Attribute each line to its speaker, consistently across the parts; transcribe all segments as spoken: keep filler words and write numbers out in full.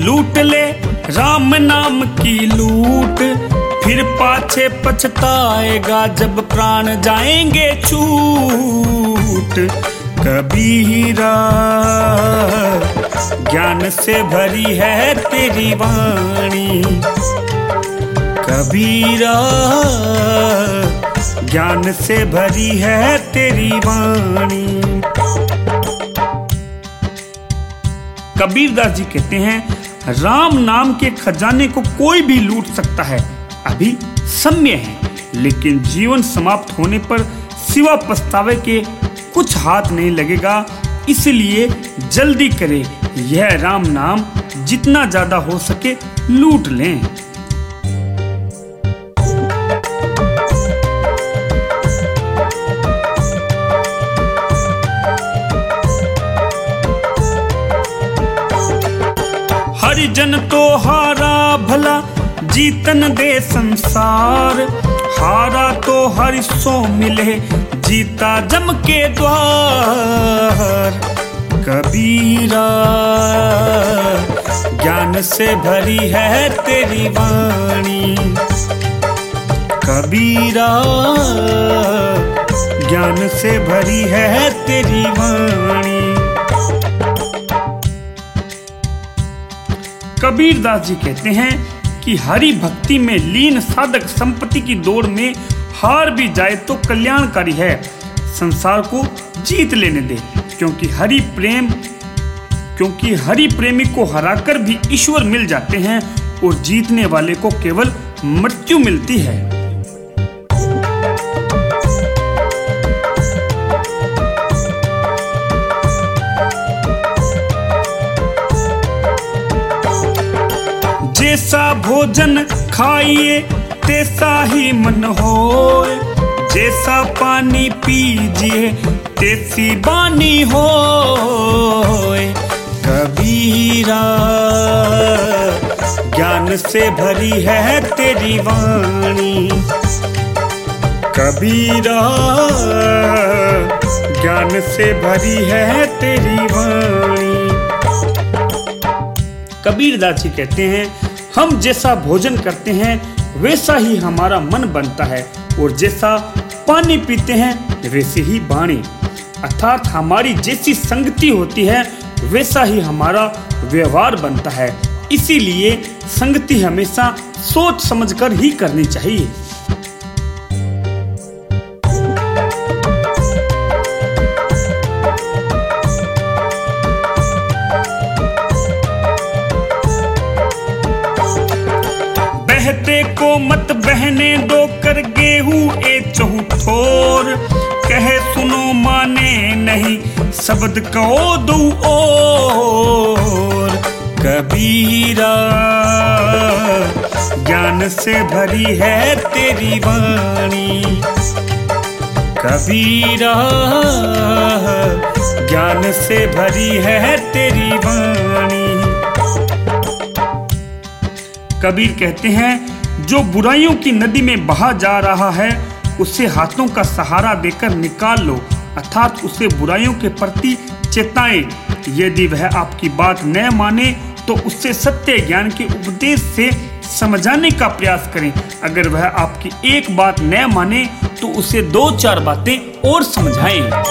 Speaker 1: लूट ले राम नाम की लूट, फिर पाछे पछताएगा जब प्राण जाएंगे छूट। कबीरा ज्ञान से भरी है तेरी वाणी, कबीरा ज्ञान से भरी है तेरी वाणी। कबीरदास जी कहते हैं राम नाम के खजाने को कोई भी लूट सकता है, अभी समय है, लेकिन जीवन समाप्त होने पर सिवा पछतावे के कुछ हाथ नहीं लगेगा। इसलिए जल्दी करें, यह राम नाम जितना ज्यादा हो सके लूट लें। हरिजन तो हारा भला जीतन दे संसार, हारा तो हरि सो मिले जीता जम के द्वार। कबीरा ज्ञान से भरी है तेरी वाणी, कबीरा ज्ञान से भरी है तेरी वाणी। कबीरदास जी कहते हैं कि हरि भक्ति में लीन साधक संपत्ति की दौड़ में हार भी जाए तो कल्याणकारी है। संसार को जीत लेने दे, क्योंकि हरि प्रेम क्योंकि हरि प्रेमी को हराकर भी ईश्वर मिल जाते हैं और जीतने वाले को केवल मृत्यु मिलती है। जैसा भोजन खाइए तैसा ही मन होए, जैसा पानी पीजिए तैसी बानी होए। कबीरा ज्ञान से भरी है तेरी वाणी, कबीरा ज्ञान से भरी है तेरी वाणी। कबीरदास जी कहते हैं हम जैसा भोजन करते हैं वैसा ही हमारा मन बनता है, और जैसा पानी पीते हैं वैसे ही बाणी। अर्थात हमारी जैसी संगति होती है वैसा ही हमारा व्यवहार बनता है। इसीलिए संगति हमेशा सोच समझकर ही करनी चाहिए। बहते को मत बहने दो कर गेहूं ए चौथोर, कहे सुनो माने नहीं शब्द कहो दो और। कबीरा ज्ञान से भरी है तेरी वाणी, कबीरा ज्ञान से भरी है तेरी वाणी। कबीर कहते हैं जो बुराइयों की नदी में बहा जा रहा है उसे हाथों का सहारा देकर निकाल लो, अर्थात उसे बुराइयों के प्रति चेताएं। यदि वह आपकी बात न माने तो उससे सत्य ज्ञान के उपदेश से समझाने का प्रयास करें। अगर वह आपकी एक बात न माने तो उसे दो चार बातें और समझाएं।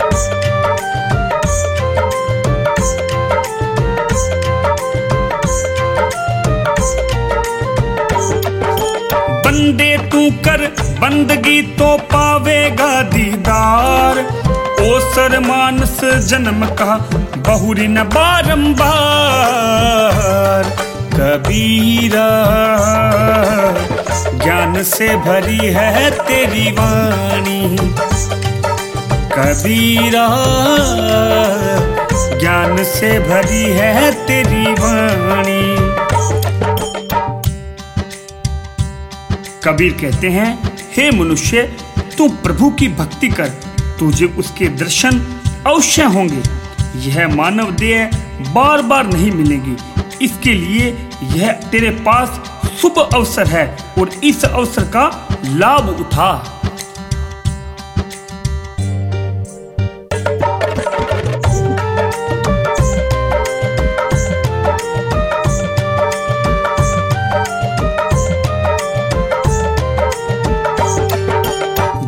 Speaker 1: बंदे तू कर बंदगी तो पावेगा दीदार, ओसर मानस जन्म का बहुरी न बारंबार। कबीरा ज्ञान से भरी है तेरी वाणी, कबीरा ज्ञान से भरी है तेरी वाणी। कबीर कहते हैं हे मनुष्य तू प्रभु की भक्ति कर, तुझे उसके दर्शन अवश्य होंगे। यह मानव देह बार बार नहीं मिलेगी, इसके लिए यह तेरे पास शुभ अवसर है और इस अवसर का लाभ उठा।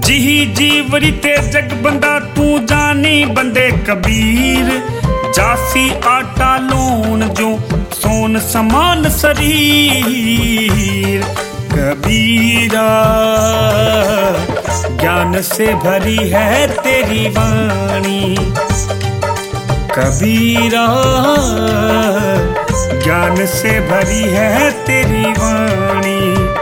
Speaker 1: जिही जीवरी ते जग बंदा तू जानी बंदे कबीर, जासी आटा लून जो सोन समान शरीर। कबीरा ज्ञान से भरी है तेरी वाणी, कबीरा ज्ञान से भरी है तेरी वाणी।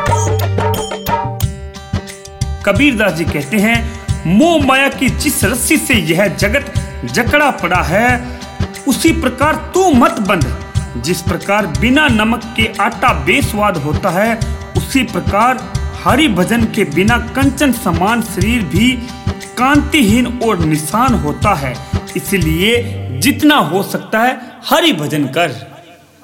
Speaker 1: कबीरदास जी कहते हैं, मोह माया की जिस रस्सी से यह जगत जकड़ा पड़ा है, उसी प्रकार तू मत बंध। जिस प्रकार बिना नमक के आटा बेस्वाद होता है, उसी प्रकार हरि भजन के बिना कंचन समान शरीर भी कांतिहीन और निशान होता है। इसलिए जितना हो सकता है हरि भजन कर।